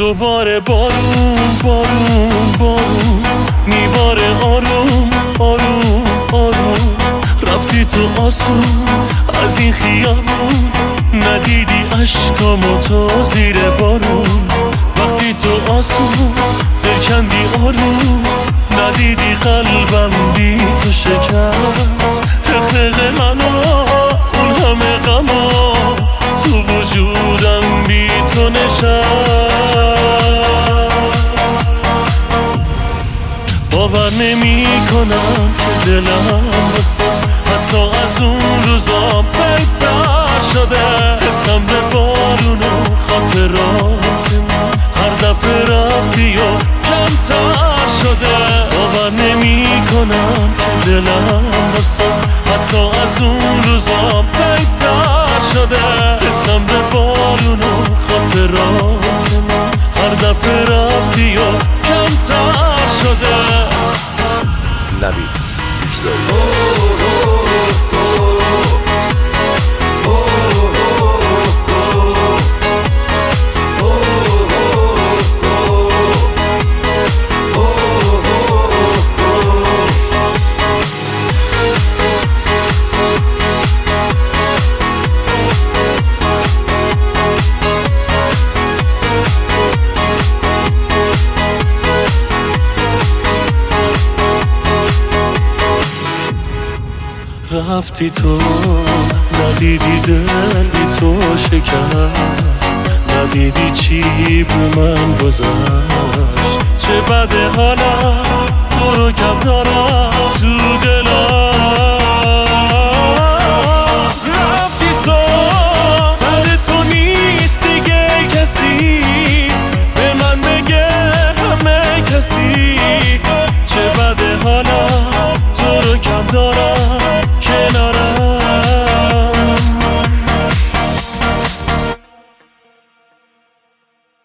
دوباره بارون بارون بارون میباره آروم آروم آروم. رفتی تو آسون از این خیابون، ندیدی عشقامو تو زیر بارون. وقتی تو آسون دل کندی آروم، ندیدی قلبم بی تو شکست. حقیق منو اون همه غما تو وجودم بی تو نشست. باور نمی کنم که دلم واسه حتی از اون روزا تنگ‌تر شده. حسم به بارون و خاطراتمون هر دفعه رفتی و کمتر شده. باور نمی کنم که دلم واسه حتی از اون روزا تنگ‌تر شده. حسم به بارون و خاطراتمون هر دفعه رفتی و کمتر شده. نوید میرزایی. رفتی تو ندیدی دل بی تو شکست، ندیدی چی به من گذشت. چه بده حالا تو رو کم دارم تو دلم